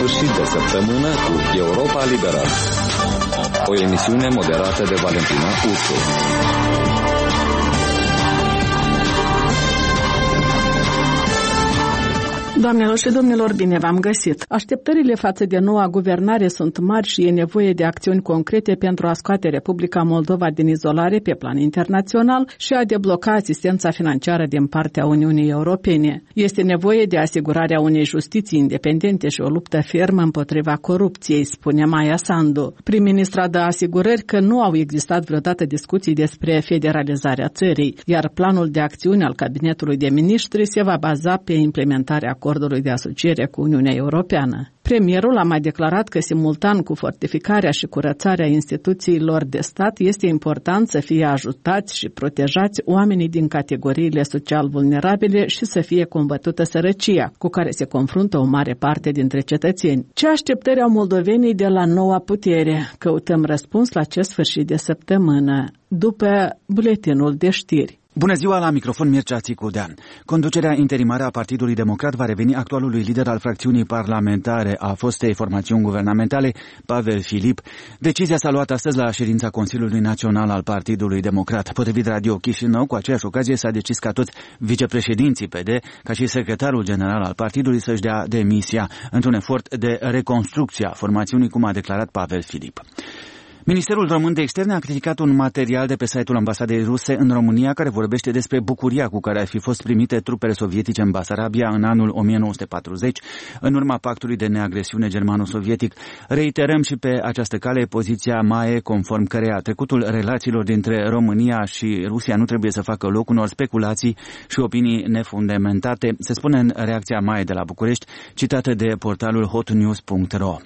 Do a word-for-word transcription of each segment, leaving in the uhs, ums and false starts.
sfârșit de săptămână cu Europa Liberă, o emisiune moderată de Valentina Ursu. Doamnelor și domnilor, bine v-am găsit! Așteptările față de noua guvernare sunt mari și e nevoie de acțiuni concrete pentru a scoate Republica Moldova din izolare pe plan internațional și a debloca asistența financiară din partea Uniunii Europene. Este nevoie de asigurarea unei justiții independente și o luptă fermă împotriva corupției, spune Maia Sandu. Prim-ministra dă asigurări că nu au existat vreodată discuții despre federalizarea țării, iar planul de acțiune al Cabinetului de Miniștri se va baza pe implementarea acordului de asociere cu Uniunea Europeană. Premierul a mai declarat că simultan cu fortificarea și curățarea instituțiilor de stat este important să fie ajutați și protejați oamenii din categoriile social vulnerabile și să fie combătută sărăcia, cu care se confruntă o mare parte dintre cetățeni. Ce așteptări au moldovenii de la noua putere? Căutăm răspuns la acest sfârșit de săptămână, după buletinul de știri. Bună ziua, la microfon Mircea Țicudean. Conducerea interimară a Partidului Democrat va reveni actualului lider al fracțiunii parlamentare a fostei formațiuni guvernamentale, Pavel Filip. Decizia s-a luat astăzi la ședința Consiliului Național al Partidului Democrat. Potrivit Radio Chișinău, cu aceeași ocazie s-a decis ca toți vicepreședinții P D, ca și secretarul general al partidului să-și dea demisia într-un efort de reconstrucție a formațiunii, cum a declarat Pavel Filip. Ministerul Român de Externe a criticat un material de pe site-ul ambasadei ruse în România care vorbește despre bucuria cu care ar fi fost primite trupele sovietice în Basarabia în anul o mie nouă sute patruzeci, în urma pactului de neagresiune germano-sovietic. Reiterăm și pe această cale poziția M A E, conform căreia trecutul relațiilor dintre România și Rusia nu trebuie să facă loc unor speculații și opinii nefundamentate, se spune în reacția M A E de la București, citată de portalul hotnews punct ro.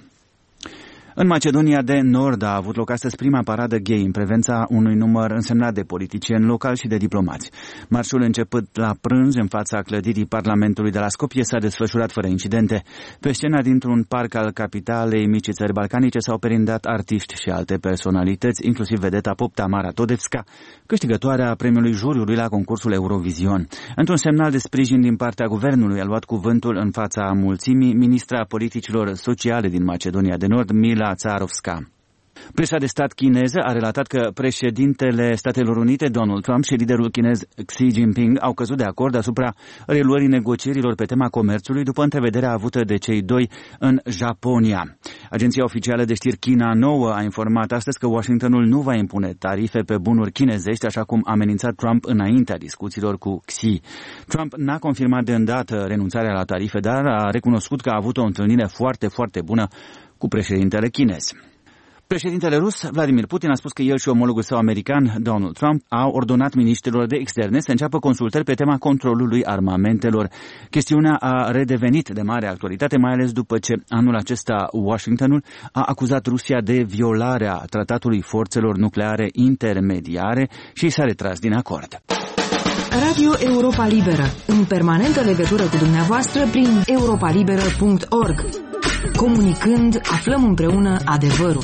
În Macedonia de Nord a avut loc astăzi prima paradă gay în prezența unui număr însemnat de politicieni locali și de diplomați. Marșul început la prânz în fața clădirii Parlamentului de la Skopje s-a desfășurat fără incidente. Pe scena dintr-un parc al capitalei micii țări balcanice s-au perindat artiști și alte personalități, inclusiv vedeta pop Tamara Todevska, câștigătoarea premiului juriului la concursul Eurovision. Într-un semnal de sprijin din partea guvernului a luat cuvântul în fața mulțimii ministra politicilor sociale din Macedonia de Nord, Mila Tsarovska. Presa de stat chineză a relatat că președintele Statelor Unite, Donald Trump, și liderul chinez Xi Jinping au căzut de acord asupra reluării negocierilor pe tema comerțului după întrevederea avută de cei doi în Japonia. Agenția oficială de știri China Nouă a informat astăzi că Washingtonul nu va impune tarife pe bunuri chinezești, așa cum a amenințat Trump înaintea discuțiilor cu Xi. Trump n-a confirmat de îndată renunțarea la tarife, dar a recunoscut că a avut o întâlnire foarte, foarte bună cu președintele chinez. Președintele rus, Vladimir Putin, a spus că el și omologul său american, Donald Trump, au ordonat miniștrilor de externe să înceapă consultări pe tema controlului armamentelor. Chestiunea a redevenit de mare actualitate, mai ales după ce anul acesta Washingtonul a acuzat Rusia de violarea tratatului forțelor nucleare intermediare și s-a retras din acord. Radio Europa Liberă, în permanentă legătură cu dumneavoastră prin europa liberă punct org. Comunicând, aflăm împreună adevărul.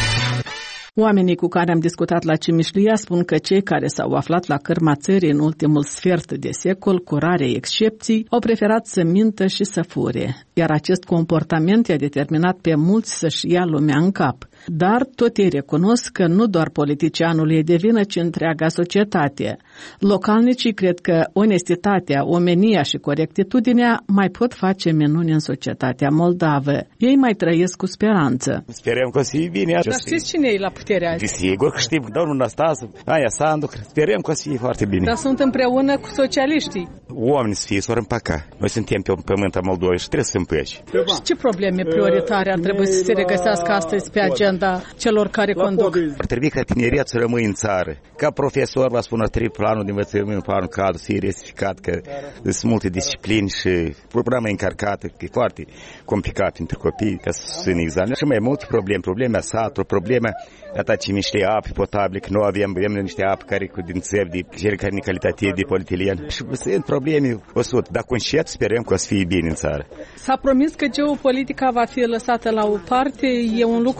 Oamenii cu care am discutat la Cimișlia spun că cei care s-au aflat la cârma țării în ultimul sfert de secol, cu rare excepții, au preferat să mintă și să fure, iar acest comportament i-a determinat pe mulți să-și ia lumea în cap. Dar tot ei recunosc că nu doar politicianul e de vină, ci întreaga societate. Localnicii cred că onestitatea, omenia și corectitudinea mai pot face minuni în societatea moldavă. Ei mai trăiesc cu speranță. Sperăm că o să fie bine. Dar știți cine e la putere azi? Desigur că știm, domnul Năstase, Aia Sandu, sperăm că o să fie foarte bine. Dar sunt împreună cu socialiștii. Oamenii să fie, s-or împăca. Noi suntem pe pământul Moldovei și trebuie să împăci. Și ce probleme prioritare ar trebui să se regăsească astăzi pe agenda celor care conduc? Ar trebui ca tineriat să rămâi în țară. Ca profesor, vă spun, ar trebui planul de învățământ, planul cadru să fie resificat, că sunt multe discipline și programa încărcată, că e foarte complicat între copii, ca să susțin examen. Și mai multe probleme, problema satului, problema data Cimișlia, ape potabile, că nu avem, avem niște ape care cu din țevi, de cele care în calitate de polietilen. Și sunt probleme o sută, dar concet sperăm că o să fie bine în țară. S-a promis că geopolitica va fi lăsată la o parte, e un lucru bun,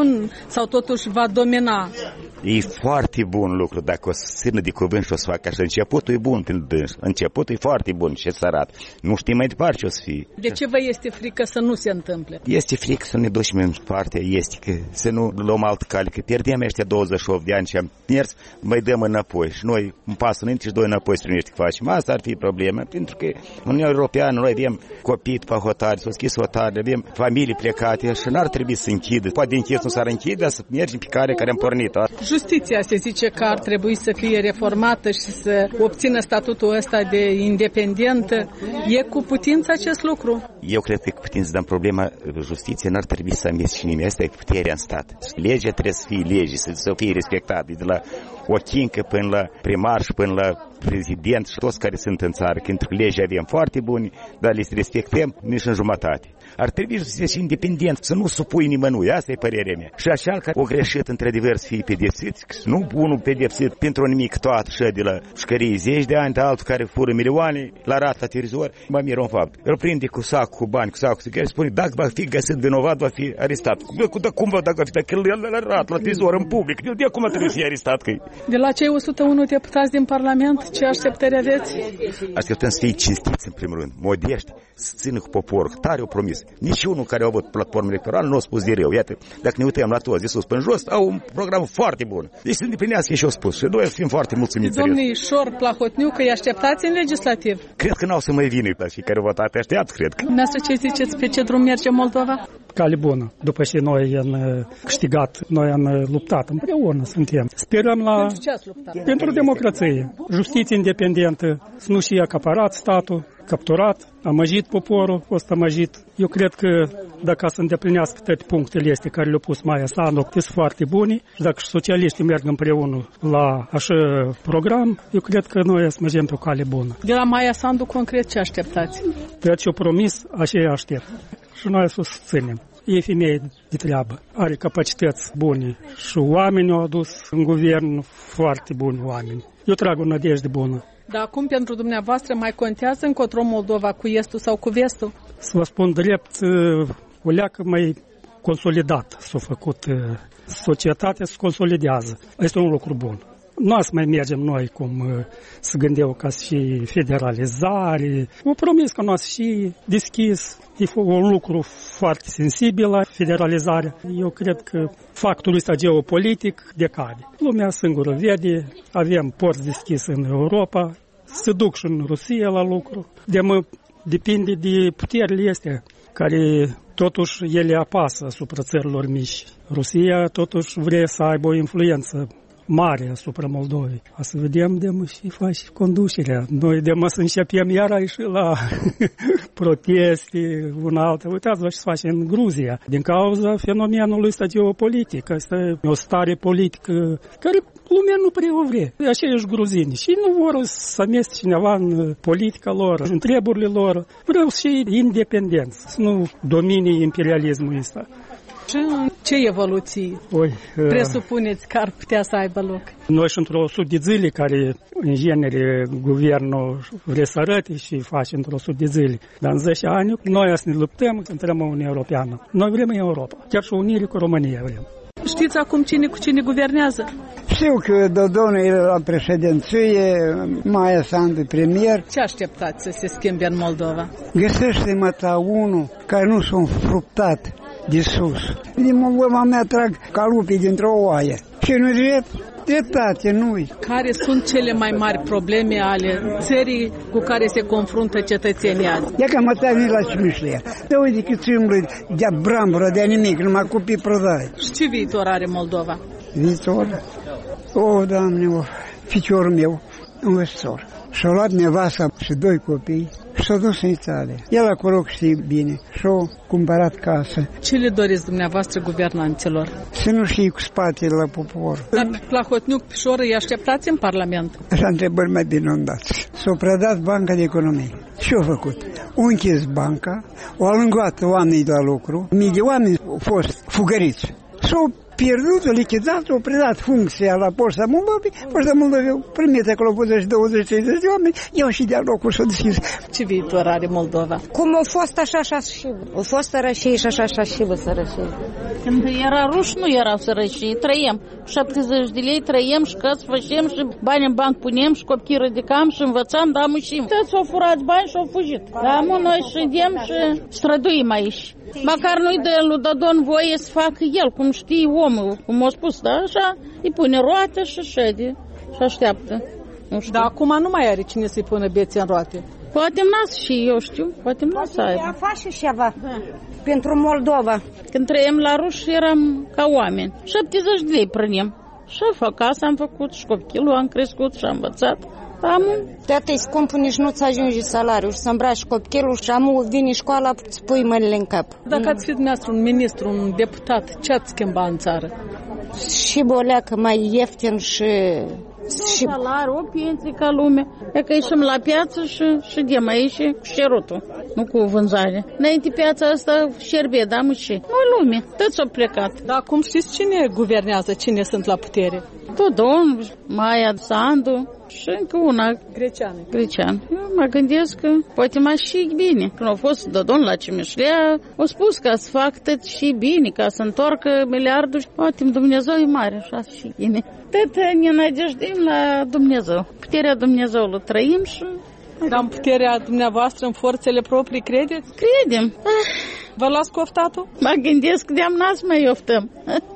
bun sau totuși va domina? E foarte bun lucru dacă o să țină de cuvânt și o să facă așa. Începutul e bun pentru dâns. Începutul e foarte bun și să arată. Nu știm mai departe ce o să fie. De ce vă este frică să nu se întâmple? Este frică să ne ducem în partea estică, să nu luăm altă cale, că pierdem ăștia douăzeci și opt de ani și am mers, mai dăm înapoi. Și noi un pas înainte și doi înapoi spre niște facem. Asta ar fi problema, pentru că în Uniunea Europeană noi avem copii pe hotare, s-au schis hotare, avem familii plecate și n-ar trebui să închidă. Poate închis nu s-ar închide, dar să mergem pe care care am pornit. Justiția se zice că ar trebui să fie reformată și să obțină statutul ăsta de independentă. E cu putință acest lucru? Eu cred că e cu putință, dar problema justiției n-ar trebui să amestece nimeni. Asta e puterea în stat. Legea trebuie să fie lege, să fie respectată de la o chincă până la primar și până la prezident și toți care sunt în țară. Pentru că legea avem foarte bune, dar le respectăm nici în jumătate. Ar trebui să fie și independent, să nu supui nimănui. Asta e părerea mea. Și așa că o greșit într-adevăr să fie pedepsit, nu unul pedepsit pentru nimic toată și de la șcării zeci de ani, de altul care fură milioane, la rat la terizor, mă miră un fapt. Îl prinde cu sac, cu bani, cu sac, cu sigare, spune, dacă va fi găsit vinovat, va fi arestat. Dar cum va, dacă va fi, dacă el la rat, la terizor, în public, de acum trebuie să fie arestat. Că... De la cei o sută unu deputați din Parlament, ce așteptări aveți? Așteptăm să fie cinstiți, în primul rând, modești, să țină cu poporul. Tare o promis. Nici unul care a avut platformă electorală nu a spus de rău. Iată, dacă ne uităm la toți, de sus până jos, au un program foarte bun. Deci să îndeplinească și au spus. Și noi fim foarte mulțumiți. Domnii Șor, Plahotniuc, că îi așteptați în legislativ? Cred că n-au să mai vină pe cei care au votat. Aștept, cred. Dumneavoastră ce ziceți? Pe ce drum merge Moldova? Cale bună. După ce noi am câștigat, noi am luptat împreună, suntem. Sperăm la... Pentru ce ați luptat? Pentru democrație. Justiție independentă, să nu și acaparat statul, capturat, amăjit poporul, fost amăjit. Eu cred că dacă să îndeplinească toate punctele astea care le-au pus Maia Sandu, sunt foarte bune, și dacă socialiștii merg împreună la așa program, eu cred că noi să mergem pe o cale bună. De la Maia Sandu, concret, ce așteptați? Ceea ce-o promis, așa aștept. Și noi să susținem. E femeie de treabă, are capacități bune și oamenii au adus în guvern foarte buni oameni. Eu trag o nădejde bună. Dar acum pentru dumneavoastră mai contează încotro Moldova cu estul sau cu vestul? Să vă spun drept, o leacă mai consolidat s-a făcut. Societatea se consolidează. Este un lucru bun. Nu o să mai mergem noi cum se gândeau ca și federalizare. O promis că nu o să și deschis. E un lucru foarte sensibil la federalizare. Eu cred că factorul ăsta geopolitic decade. Lumea singură vede, avem porți deschise în Europa, se duc și în Rusia la lucru. De mă depinde de puterile astea, care totuși ele apasă asupra țărilor mici. Rusia totuși vrea să aibă o influență mare asupra Moldovei. O să vedem de mă și face conducerea. Noi de mă să începem iar și la proteste, una altă. Uitați-vă ce se face în Gruzia. Din cauza fenomenului ăsta geopolitic. Asta e o stare politică care lumea nu prea o vrea. Aceiași gruzini. Și nu vor să amestece cineva în politica lor, în treburile lor. Vreau și independență, să nu domine imperialismul ăsta. Ce evoluții Oi, presupuneți că ar putea să aibă loc? Noi și într-o sută de zile care, în genere, guvernul vrea să arăte și face într-o sută de zile. Dar în zece ani, noi să ne luptăm, să intrăm în Uniunea Europeană. Noi vrem în Europa. Chiar și unire cu România vrem. Știți acum cine cu cine guvernează? Știu că Dodon e la președinție, Maia Sandu premier. Ce așteptați să se schimbe în Moldova? Găsește măta unul care nu s-a înfruptat de sus. Din Moldova mea trag ca lupii dintr-o oaie. Și nu drept? Dreptate, nu-i. Care sunt cele mai mari probleme ale țării cu care se confruntă cetățenii azi? Ia că mă trag la Cimișlea. De uite cât îmblă de-a brambură, de-a nimic, numai copii prădai. Și ce viitor are Moldova? Viitor? O, Doamne, o, ficiorul meu, învățător. Și-a luat nevasta și doi copii și s-a dus în Italia. El acolo știe bine și-a cumpărat casă. Ce le doriți dumneavoastră guvernanților? Să nu știe cu spatele la popor. Dar Plahotniuc, Pișor, îi așteptați în Parlament? Așa întrebări mai bine nu dați. S-a predat Banca de Economie. Ce-a făcut? A închis banca, au alungat oamenii de la lucru, mii de oameni au fost fugăriți. S-au pierdut, o lichidat, o predat funcția la Poșta Moldovei. Poșta Moldovei primit acolo până și douăzeci treizeci de oameni, iau și de-a locul și-o deschis. Ce viitor are Moldova? Cum a fost așa, așa și a fost sărășie și așa, așa și vă sărășie. Când era ruși, nu erau sărăcii, trăiem. șaptezeci de lei trăiem și căți facem și bani în banc punem și copii ridicam și învățam, da, mușim. Toți au furat bani și au fugit. Da, mă, noi ședem și străduim aici. Măcar nu-i de lui Dodon voie să facă el, cum știe omul, cum a spus, da, așa, îi pune roate și șede și așteaptă. Nu știu. Dar acum nu mai are cine să-i pună bețe în roate. Poate n-as și eu știu, poate n-as să aibă. Poate face ceva da. Pentru Moldova. Când trăiem la ruși eram ca oameni. șaptezeci de lei prănim. Și fac asta am făcut și copilul am crescut și am învățat. Am... Tata, e scumpul, nici nu-ți ajunge salariul și să îmbraci copilul și amul vine școala, îți pui mâinile în cap. Dacă ați fi dumneavoastră un ministru, un deputat, ce ați schimba în țară? Și boleacă mai ieftin și... Și salariu, o pensie ca lume. E că ieșim la piață și ședem aici cu șerutul, nu cu vânzare. Înainte piața asta șerbe, da, mă și? Nu lume, toți au plecat. Dar acum știți cine guvernează, cine sunt la putere? Dodon, Maia Sandu și încă una greceană. Grecean. Eu mă gândesc că poate mai și bine. Când a fost Dodon la Cimișlea, a spus ca să fac tot și bine, ca să întoarcă miliardul și poate Dumnezeu e mare, așa și bine. Tot ne nădejdim la Dumnezeu. Puterea Dumnezeului trăim și... Dar în puterea dumneavoastră, în forțele proprii, credeți? Credem. Vă las coftatul? Mă gândesc că de-am nas mai oftăm.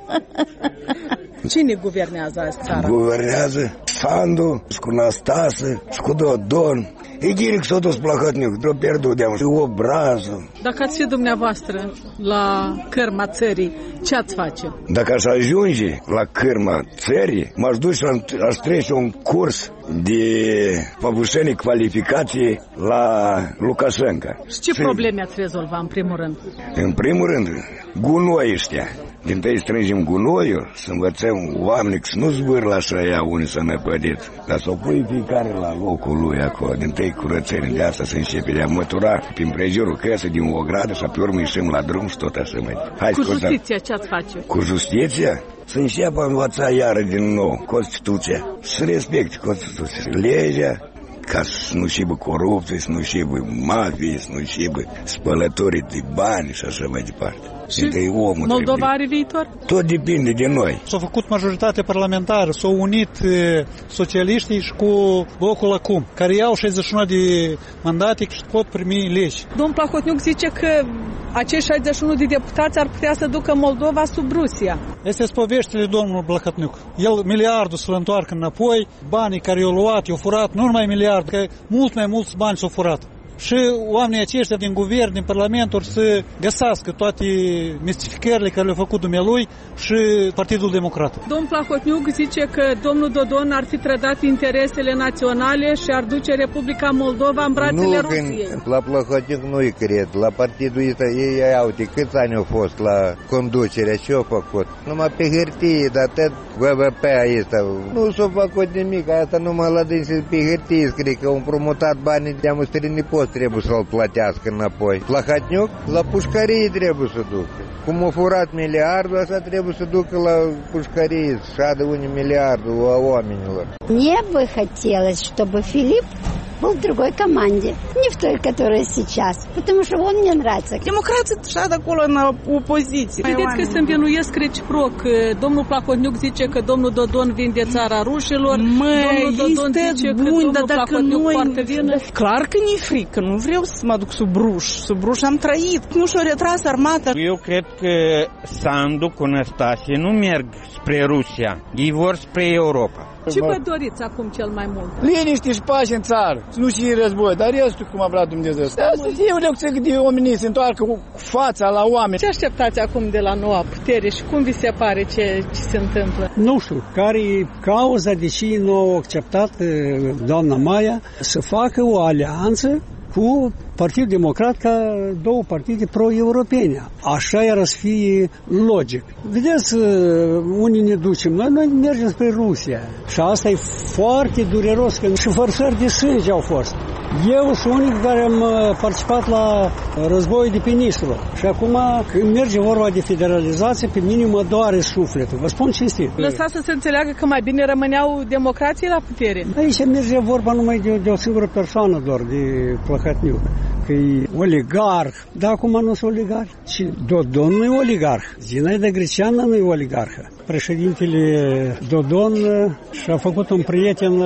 Cine guvernează azi țara? Guvernează Sandu, și cu Năstase, și cu Dodon. E ghiric s-o dus Plahotniuc, de-o pierdut de-am și obrazul. Dacă ați fi dumneavoastră la cârma țării, ce ați face? Dacă aș ajunge la cârma țării, m-aș duce și aș trece un curs de povârșenie calificației la Lukashenko. Și ce probleme ați rezolva în primul rând? În primul rând, gunoi ăștia. Din tăi strângem gunoiul, să învățăm oamenii că să nu zbârlă așa ea unii să ne pădit, dar să o pui fiecare la locul lui acolo, din tăi curățenii de asta să începe de a mătura prin prejurul căsă din o gradă și pe urmă ieșim la drum și tot așa mai. Hai, cu justiția ce ați face? Cu justiția? Să înceapă învăța iară din nou Constituția, să respecte Constituția, legea, ca să nu șibă corupție, să nu șibă mafie, să nu șibă spălătorii de bani și așa mai departe. Și Moldova are viitor? Tot depinde de noi. S-a făcut majoritate parlamentară, s-au unit socialiștii și cu blocul acum, care iau șaizeci și unu de mandate și pot primi legi. Domnul Plahotniuc zice că acești șaizeci și unu de deputați ar putea să ducă Moldova sub Rusia. Este poveștile domnului Plahotniuc. El miliardul să-l întoarcă înapoi, banii care i-au luat, i-au furat, nu numai miliard, că mult mai mulți bani s-au furat. Și oamenii aceștia din guvern, din parlament, or să găsească toate mistificările care le-a făcut dumnealui și Partidul Democrat. Domnul Plahotniuc zice că domnul Dodon ar fi trădat interesele naționale și ar duce Republica Moldova în brațele nu, Rusiei. La Plahotniuc nu-i cred. La partidul ăsta ei au de câți ani au fost la conducere, ce au făcut? Numai pe hârtie, dar tot V V P ăsta. Nu s-a făcut nimic, asta numai la dânsi pe hârtie scrie că au împrumutat banii de amăstărini poți. Trebuie să-l plătească înapoi. Plahotniuc la pușcărie trebuie să ducă. Cum a furat miliardul, asta trebuie să ducă la pușcărie, să șadă unii miliardul a oamenilor. Мне бы хотелось, чтобы Филипп был в другой команде, не в той, которая сейчас, потому что он мне нравится. Democrații șadă acolo în opoziție. Vedeți că se învinuiesc reciproc. Domnul Plahotniuc zice că domnul Dodon vinde țara rușilor, domnul Dodon zice că domnul Plahotniuc poartă vină. Clar că nu-i frică, nu vreau să mă duc sub ruș. Sub ruș am trăit, nu și-o retras armata. Eu cred că Sandu cu Năstase nu merg spre Rusia, ei vor spre Europa. Ce vă doriți acum cel mai mult? Liniște și pace în țară, nu și război, dar restul cum a vrea Dumnezeu. Asta e o lecție de oamenii se întoarcă cu fața la oameni. Ce așteptați acum de la noua putere și cum vi se pare ce, ce se întâmplă? Nu știu, care e cauza de ce nu au acceptat doamna Maia să facă o alianță cu Partidul Democrat ca două partide pro-europene. Așa era să fie logic. Vedeți, unii ne ducem, noi, noi mergem spre Rusia. Și asta e foarte dureros, că și vărsări de sânge au fost. Eu sunt unul care am participat la războiul de pe Nistru și acum când merge vorba de federalizație, pe mine mă doare sufletul, vă spun cinstit. Lăsați să se înțeleagă că mai bine rămâneau democrații la putere. Aici merge vorba numai de, de o singură persoană doar, de Plăhătniuc, că e oligarh, dar acum nu sunt oligarh. Și Dodon nu e oligarh, Zinaida Greceanu nu e oligarhă. Președintele Dodon și-a făcut un prieten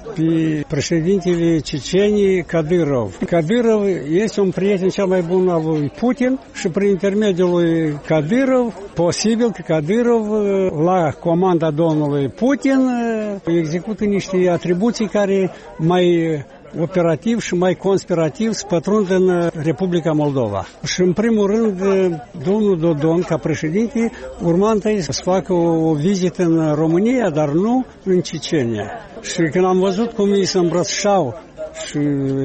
pe președintele Cecenii Kadyrov. Kadyrov este un prieten cel mai bun al lui Putin și prin intermediul lui Kadyrov, posibil că Kadyrov la comanda domnului Putin execută niște atribuții care mai operativ și mai conspirativ să pătrundă în Republica Moldova. Și în primul rând, domnul Dodon, ca președinte, urma întâi să facă o vizită în România, dar nu în Cecenia. Și când am văzut cum ei se îmbrățișau și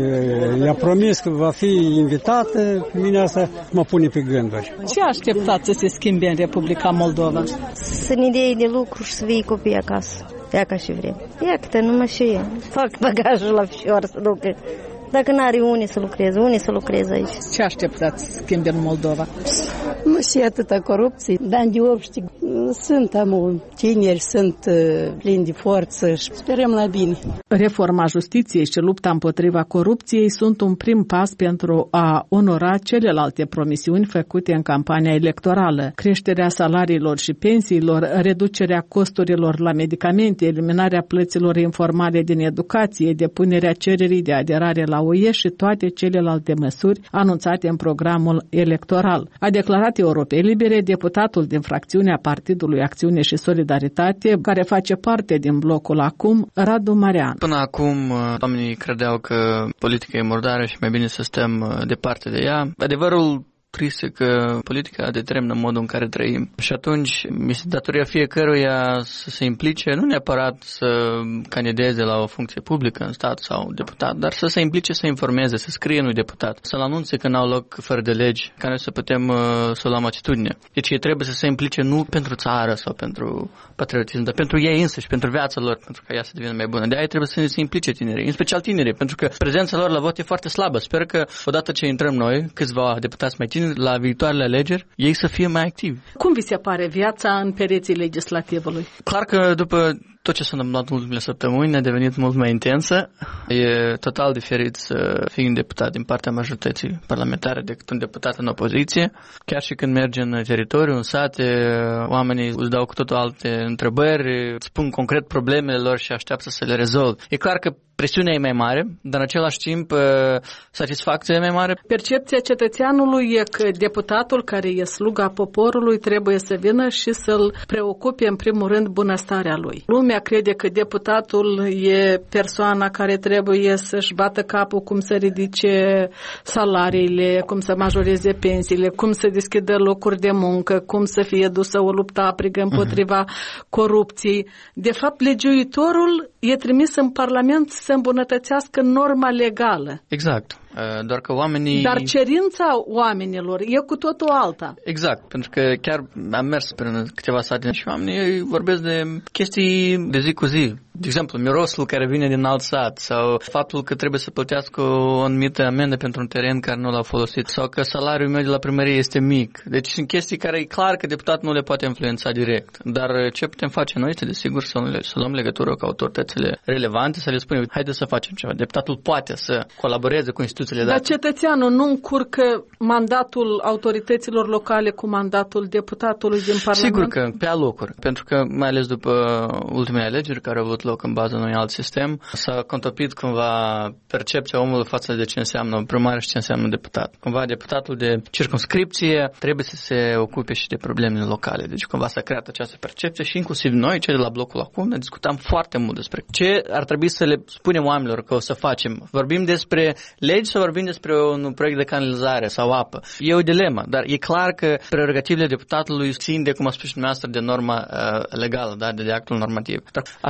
i-a promis că va fi invitată, mine asta mă pune pe gânduri. Ce așteptați să se schimbe în Republica Moldova? Să ne dea de lucru și să vii copii acasă. Ia ca și vrem. Ia câte numai și eu. Fac bagajul la fișoară să ducă. Dacă n-are unii să lucreze, unii să lucreze aici. Ce așteptați să schimbe în Moldova? Nu și atâta corupție, dar de obște sunt amul. Tineri sunt plini de forță și sperăm la bine. Reforma justiției și lupta împotriva corupției sunt un prim pas pentru a onora celelalte promisiuni făcute în campania electorală. Creșterea salariilor și pensiilor, reducerea costurilor la medicamente, eliminarea plăților informale din educație, depunerea cererii de aderare la U E și toate celelalte măsuri anunțate în programul electoral. A declarat Europei Libere deputatul din fracțiunea Partidului Acțiune și Solidaritate, care face parte din blocul acum, Radu Marian. Până acum, oamenii credeau că politica e murdară și mai bine să stăm departe de ea. Adevărul trist că politica determină modul în care trăim. Și atunci este datoria fiecăruia să se implice, nu neapărat să candideze la o funcție publică în stat sau deputat, dar să se implice, să informeze, să scrie unui deputat, să-l anunțe că n-au loc fără de legi, ca noi să putem uh, să luăm atitudine. Deci ei trebuie să se implice nu pentru țară sau pentru patriotism, dar pentru ei însăși, pentru viața lor, pentru ca ea să devină mai bună. De aia trebuie să se implice tinerii, în special tinerii, pentru că prezența lor la vot e foarte slabă. Sper că odată ce intrăm noi, câțiva deputați mai tineri, la viitoarele alegeri, ei să fie mai activi. Cum vi se pare viața în pereții legislativului? Clar că după tot ce s-a întâmplat în ultimele săptămâni a devenit mult mai intensă. E total diferit să fii un deputat din partea majorității parlamentare decât un deputat în opoziție. Chiar și când mergi în teritoriu, în sate, oamenii îți dau cu totul alte întrebări, spun concret problemele lor și așteaptă să le rezolvi. E clar că presiunea e mai mare, dar în același timp satisfacția e mai mare. Percepția cetățeanului e că deputatul care e sluga poporului trebuie să vină și să-l preocupe în primul rând bunăstarea lui. Lumea crede că deputatul e persoana care trebuie să-și bată capul cum să ridice salariile, cum să majoreze pensiile, cum să deschidă locuri de muncă, cum să fie dusă o luptă aprigă împotriva uh-huh. corupției. De fapt, legiuitorul e trimis în Parlament să îmbunătățească norma legală. Exact. Doar că oamenii... Dar cerința oamenilor e cu totul alta. Exact, pentru că chiar am mers prin câteva sate și oamenii vorbesc de chestii de zi cu zi. De exemplu, mirosul care vine din alt sat sau faptul că trebuie să plătească o anumită amendă pentru un teren care nu l-a folosit sau că salariul meu de la primărie este mic. Deci sunt chestii care e clar că deputatul nu le poate influența direct. Dar ce putem face noi este, desigur, să, să luăm legătură cu autoritățile relevante, să le spunem, haide să facem ceva. Deputatul poate să colaboreze cu instituțiile date. Dar cetățeanul nu încurcă mandatul autorităților locale cu mandatul deputatului din Parlament? Sigur că pe alocuri, pentru că mai ales după ultimele alegeri care au avut loc în baza unui alt sistem, s-a contopit cumva percepția omului față de ce înseamnă primar și ce înseamnă deputat. Cumva deputatul de circumscripție trebuie să se ocupe și de problemele locale. Deci cumva s-a creat această percepție și inclusiv noi, cei de la blocul acum, ne discutam foarte mult despre ce ar trebui să le spunem oamenilor că o să facem. Vorbim despre legi sau vorbim despre un proiect de canalizare sau apă? E o dilemă, dar e clar că prerogativele deputatului țin de, cum a spus dumneavoastră, de norma uh, legală, da? de, de actul normativ. Dar asta nu ne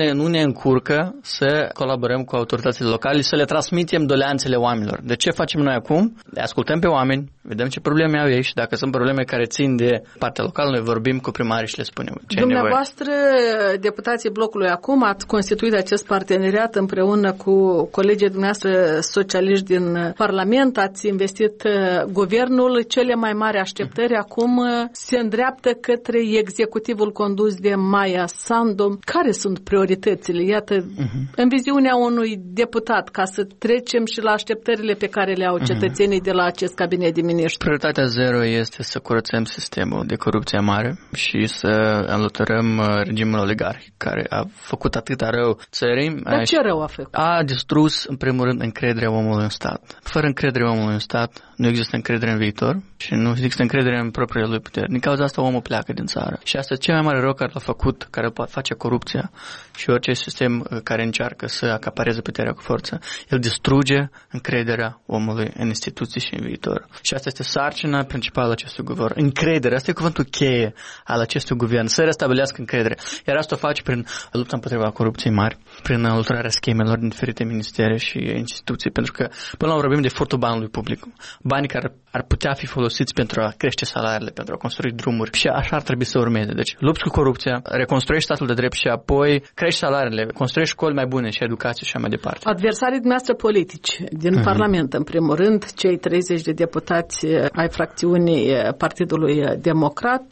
ne, nu ne încurcă să colaborăm cu autoritățile locale, să le transmitem doleanțele oamenilor. De ce facem noi acum? Le ascultăm pe oameni, vedem ce probleme au ei și dacă sunt probleme care țin de partea locală, noi vorbim cu primarii și le spunem ce Dumneavoastră, deputații blocului acum, ați constituit acest parteneriat împreună cu colegii dumneavoastră socialiști din Parlament, ați investit guvernul, cele mai mari așteptări acum se îndreaptă către executivul condus de Maia Sandu. Care sunt prioritățile? Iată, uh-huh. în viziunea unui deputat, ca să trecem și la așteptările pe care le au cetățenii uh-huh. de la acest cabinet de miniștri. Prioritatea zero este să curățăm sistemul de corupție mare și să înlăturăm regimul oligarhic, care a făcut atâta rău țării. Dar ce rău a făcut? A distrus, în primul rând, încrederea omului în stat. Fără încrederea omului în stat, nu există încredere în viitor și nu există încredere în propriile lui putere. Din cauza asta omul pleacă din țară. Și asta e cel mai mare rău care l-a făcut, care poate face corupția și orice sistem care încearcă să acapareze puterea cu forță. El distruge încrederea omului în instituții și în viitor. Și asta este sarcina principală a acestui guvern. Încredere. Asta e cuvântul cheie al acestui guvern. Să restabilească încredere. Iar asta o face prin lupta împotriva corupției mari, prin înlăturarea schemelor din diferite ministere și instituții. Pentru că până la urmă vorbim de furtul banului public. Banii care ar putea fi folosiți pentru a crește salariile, pentru a construi drumuri. Și așa ar trebui să urmeze. Deci lupți cu corupția, reconstruiești statul de drept și apoi crești salariile, construiești școli mai bune și educație și așa mai departe. Adversarii dumneavoastră politici din uh-huh. Parlament, în primul rând, cei treizeci de deputați ai fracțiunii Partidului Democrat,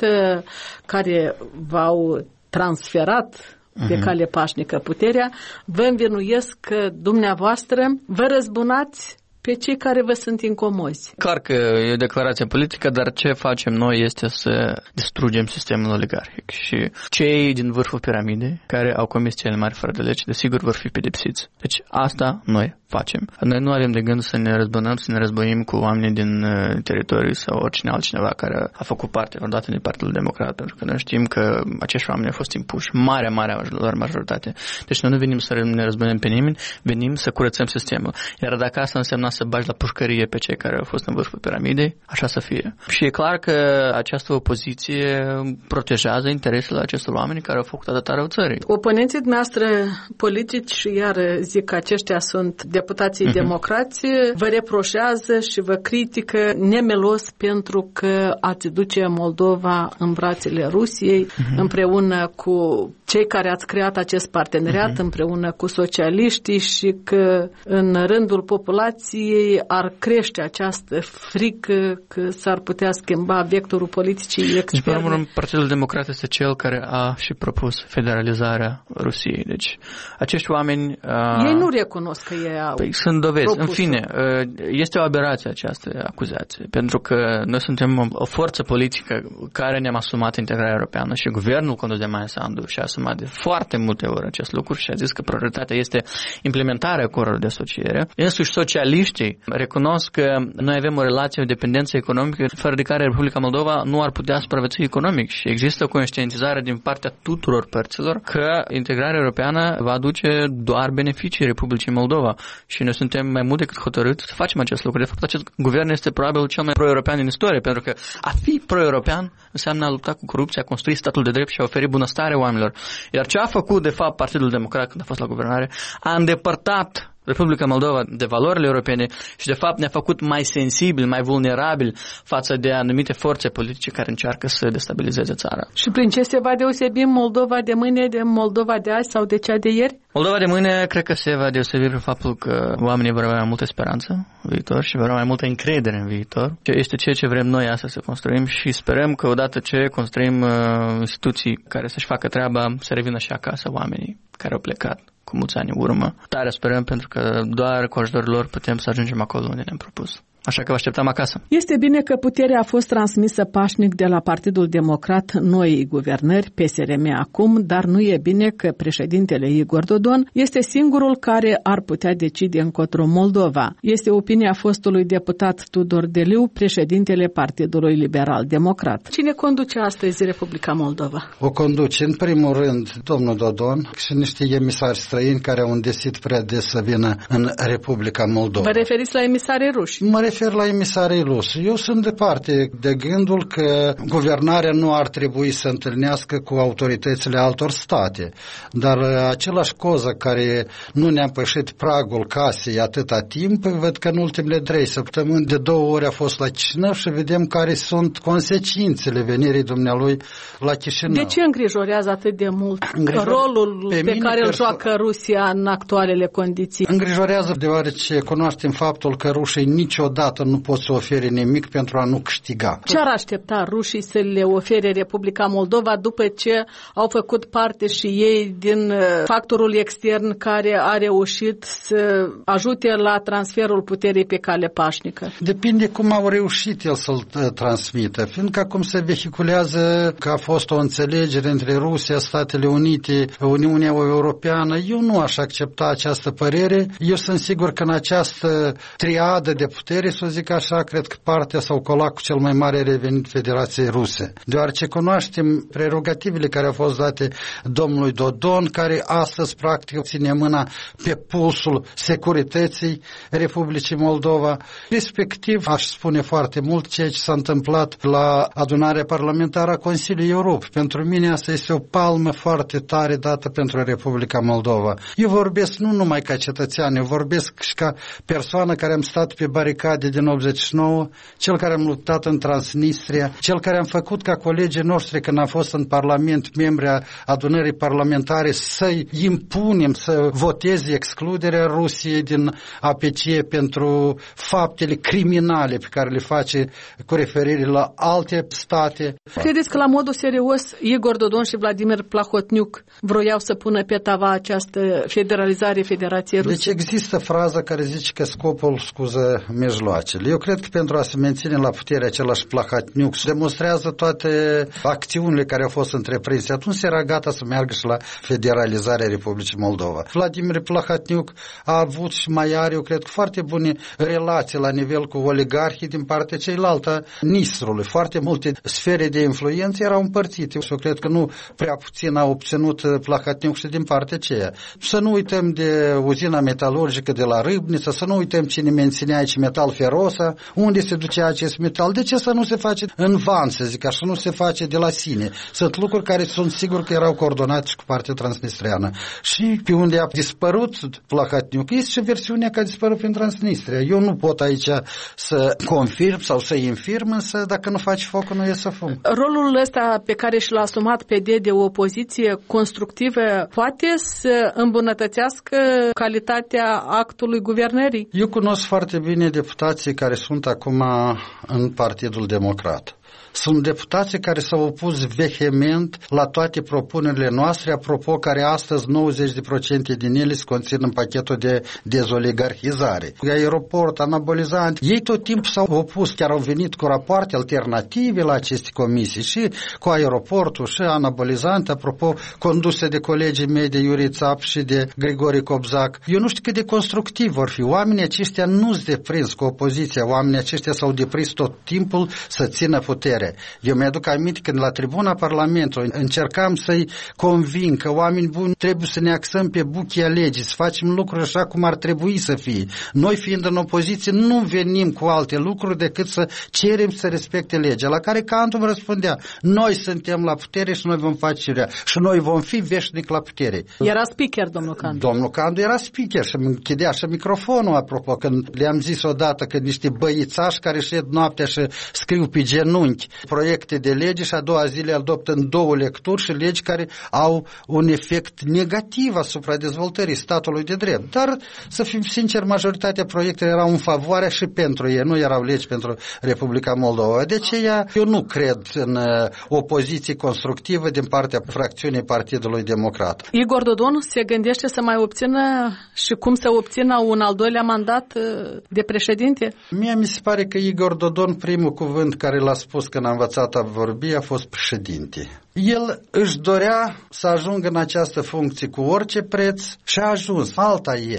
care v-au transferat pe cale pașnică puterea, vă învinuiesc că dumneavoastră vă răzbunați pe cei care vă sunt incomozi. Clar că e o declarație politică, dar ce facem noi este să distrugem sistemul oligarhic și cei din vârful piramidei care au comis cele mari fără de lege, desigur vor fi pedepsiți. Deci asta noi facem. Noi nu avem de gând să ne răzbunăm, să ne războim cu oamenii din uh, teritoriu sau oricine altcineva care a făcut parte odată din Partidul Democrat, pentru că noi știm că acești oameni au fost impuși, marea, marea lor majoritate. Deci noi nu venim să ne războim pe nimeni, venim să curățăm sistemul. Iar dacă asta însemna să bagi la pușcărie pe cei care au fost în vârful piramidei, așa să fie. Și e clar că această opoziție protejează interesele acestor oameni care au făcut atâta rău țării. Oponenții dumneavoastră politici, iar zic că aceștia sunt deputații uh-huh. democrați, vă reproșează și vă critică nemelos pentru că ați duce Moldova în brațele Rusiei, uh-huh. împreună cu cei care ați creat acest parteneriat, uh-huh. împreună cu socialiștii și că în rândul populației ar crește această frică că s-ar putea schimba vectorul politicii externe. Deci, pe urmă, Partidul Democrat este cel care a și propus federalizarea Rusiei. Deci, acești oameni... Ei nu recunosc că ei au păi, sunt dovezi. propus. În fine, este o aberație această acuzație, pentru că noi suntem o forță politică care ne-am asumat integrarea europeană și guvernul condus de Maia Sandu și-a asumat de foarte multe ori acest lucru și a zis că prioritatea este implementarea acordului de asociere. Însuși socialiștii recunosc că noi avem o relație, o dependență economică fără de care Republica Moldova nu ar putea supraviețui economic și există o conștientizare din partea tuturor părților că integrarea europeană va aduce doar beneficii Republicii Moldova și noi suntem mai mult decât hotărâți să facem acest lucru. De fapt, acest guvern este probabil cel mai pro-european din istorie, pentru că a fi pro-european înseamnă a lupta cu corupția, a construi statul de drept și a oferi bunăstare oamenilor. Iar ce a făcut, de fapt, Partidul Democrat când a fost la guvernare, a îndepărtat Republica Moldova de valorile europene și de fapt ne-a făcut mai sensibil, mai vulnerabil față de anumite forțe politice care încearcă să destabilizeze țara. Și prin ce se va deosebi Moldova de mâine de Moldova de azi sau de cea de ieri? Moldova de mâine cred că se va deosebi prin faptul că oamenii vor avea mai multă speranță în viitor și vor avea mai multă încredere în viitor. Este ceea ce vrem noi astăzi să construim și sperăm că odată ce construim uh, instituții care să-și facă treaba, să revină și acasă oamenii care au plecat cu mulți ani în urmă. Tare sperăm, pentru că doar cu ajutorul lor putem să ajungem acolo unde ne-am propus. Așa că vă așteptăm acasă. Este bine că puterea a fost transmisă pașnic de la Partidul Democrat noii guvernări, P S R M acum, dar nu e bine că președintele Igor Dodon este singurul care ar putea decide încotro Moldova. Este opinia fostului deputat Tudor Deliu, președintele Partidului Liberal Democrat. Cine conduce astăzi Republica Moldova? O conduce, în primul rând, domnul Dodon și niște emisari străini care au îndesit prea des să vină în Republica Moldova. Vă referiți la emisarii ruși? Mă refer refer la emisarii ruși. Eu sunt departe de gândul că guvernarea nu ar trebui să întâlnească cu autoritățile altor state, dar același coză care nu ne-a pășit pragul casei atâta timp, văd că în ultimele trei săptămâni de două ori a fost la Chișinău și vedem care sunt consecințele venirii dumnealui la Chișinău. De ce îngrijorează atât de mult Îngrijore... rolul pe, pe care îl perso- joacă Rusia în actualele condiții? Îngrijorează deoarece cunoaștem faptul că rușii niciodată nu pot să ofere nimic pentru a nu câștiga. Ce ar aștepta rușii să le ofere Republica Moldova după ce au făcut parte și ei din factorul extern care a reușit să ajute la transferul puterii pe cale pașnică? Depinde cum au reușit el să-l transmită, fiindcă acum se vehiculează că a fost o înțelegere între Rusia, Statele Unite, Uniunea Europeană. Eu nu aș accepta această părere. Eu sunt sigur că în această triadă de putere, să zic așa, cred că partea sau colacul cel mai mare a revenit Federației Ruse. Deoarece cunoaștem prerogativele care au fost date domnului Dodon, care astăzi practic ține mâna pe pulsul securității Republicii Moldova. Respectiv, aș spune foarte mult ceea ce s-a întâmplat la adunarea parlamentară a Consiliului Europei. Pentru mine asta este o palmă foarte tare dată pentru Republica Moldova. Eu vorbesc nu numai ca cetățean, eu vorbesc și ca persoană care am stat pe baricade din optzeci și nouă, cel care am luptat în Transnistria, cel care am făcut ca colegii noștri când am fost în Parlament, membri a adunării parlamentare, să-i impunem să voteze excluderea Rusiei din A P C pentru faptele criminale pe care le face cu referire la alte state. Credeți că la modul serios Igor Dodon și Vladimir Plahotniuc vroiau să pună pe tava această federalizare Federației Ruse? Deci există fraza care zice că scopul scuză mijloacele. Eu cred că pentru a se menține la putere același Plahotniuc demonstrează toate acțiunile care au fost întreprinse. Atunci era gata să meargă și la federalizarea Republicii Moldova. Vladimir Plahotniuc a avut și mai are, eu cred că foarte bune relații la nivel cu oligarhii din partea cealaltă Nistrului. Foarte multe sfere de influență erau împărțite. Și eu cred că nu prea puțin a obținut Plahotniuc și din partea aceea. Să nu uităm de uzina metalurgică de la Râbnița, să nu uităm cine menținea aici metal ferosa, unde se ducea acest metal. De ce să nu se face în van, să zic așa, nu se face de la sine? Sunt lucruri care sunt sigur că erau coordonate și cu partea transnistreană. Și pe unde a dispărut Plahotniuc, este și versiunea că a dispărut prin Transnistria. Eu nu pot aici să confirm sau să infirm, însă dacă nu faci focul, nu e să fum. Rolul ăsta pe care și l-a asumat P D de o opoziție constructivă poate să îmbunătățească calitatea actului guvernării? Eu cunosc foarte bine deputații care sunt acum în Partidul Democrat. Sunt deputații care s-au opus vehement la toate propunerile noastre, apropo, care astăzi nouăzeci la sută din ele se conțin în pachetul de dezoligarhizare. Aeroport, anabolizant, ei tot timpul s-au opus, chiar au venit cu rapoarte alternative la aceste comisii și cu aeroportul și anabolizant, apropo, conduse de colegii mei de Iuri Țap și de Grigori Cobzac. Eu nu știu cât de constructiv vor fi. Oamenii aceștia nu-s deprins cu opoziția, oamenii aceștia s-au deprins tot timpul să țină putere. Eu mi-aduc aminte când la tribuna Parlamentului încercam să-i convin că oameni buni trebuie să ne axăm pe buchia legii, să facem lucruri așa cum ar trebui să fie. Noi fiind în opoziție nu venim cu alte lucruri decât să cerem să respecte legea, la care Cantu îmi răspundea: noi suntem la putere și noi vom face rea și noi vom fi veșnic la putere. Era speaker, domnul Cantu. Domnul Cantu era speaker și îmi închidea și microfonul, apropo, când le-am zis odată că niște băițași care șed noaptea și scriu pe genunchi proiecte de lege și a doua zi le adoptă în două lecturi și legi care au un efect negativ asupra dezvoltării statului de drept. Dar, să fim sinceri, majoritatea proiectelor erau în favoarea și pentru ei, nu erau legi pentru Republica Moldova. De aceea, eu nu cred în opoziție constructivă din partea fracțiunii Partidului Democrat. Igor Dodon se gândește să mai obțină și cum să obțină un al doilea mandat de președinte? Mie mi se pare că Igor Dodon, primul cuvânt care l-a spus când a învățat a vorbi, a fost președinte. El își dorea să ajungă în această funcție cu orice preț și a ajuns. Alta e.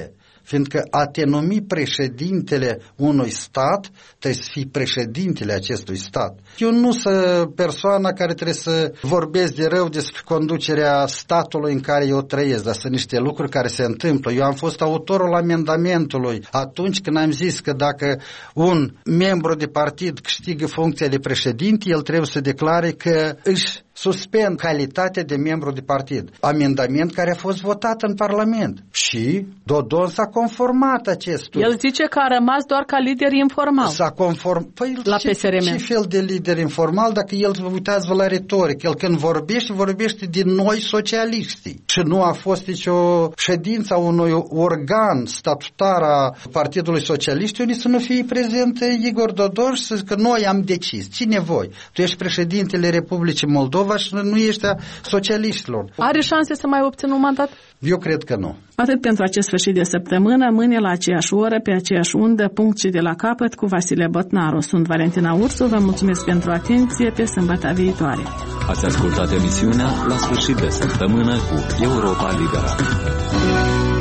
fiindcă a te numi președintele unui stat, trebuie să fii președintele acestui stat. Eu nu sunt persoana care trebuie să vorbesc de rău despre conducerea statului în care eu trăiesc, dar sunt niște lucruri care se întâmplă. Eu am fost autorul amendamentului atunci când am zis că dacă un membru de partid câștigă funcția de președinte, el trebuie să declare că își suspend calitatea de membru de partid. Amendament care a fost votat în Parlament. Și Dodon s-a conformat acestui. El zice că a rămas doar ca lider informal. S-a conform... Păi la ce, P S R M. Ce fel de lider informal dacă el, uitați-vă la retoric, el când vorbește, vorbește din noi socialiștii. Și nu a fost nicio ședință a unui organ statutar a Partidului Socialist unde să nu fie prezent Igor Dodon și să zică că noi am decis. Cine voi? Tu ești președintele Republicii Moldova și nu ești a socialiștilor. Are șanse să mai obțină un mandat? Eu cred că nu. Atât pentru acest sfârșit de săptămână, mâine la aceeași oră, pe aceeași undă, punct și de la capăt, cu Vasile Botnaru. Sunt Valentina Ursu, vă mulțumesc pentru atenție, pe sâmbătă viitoare. Ați ascultat emisiunea La sfârșit de săptămână cu Europa Liberă.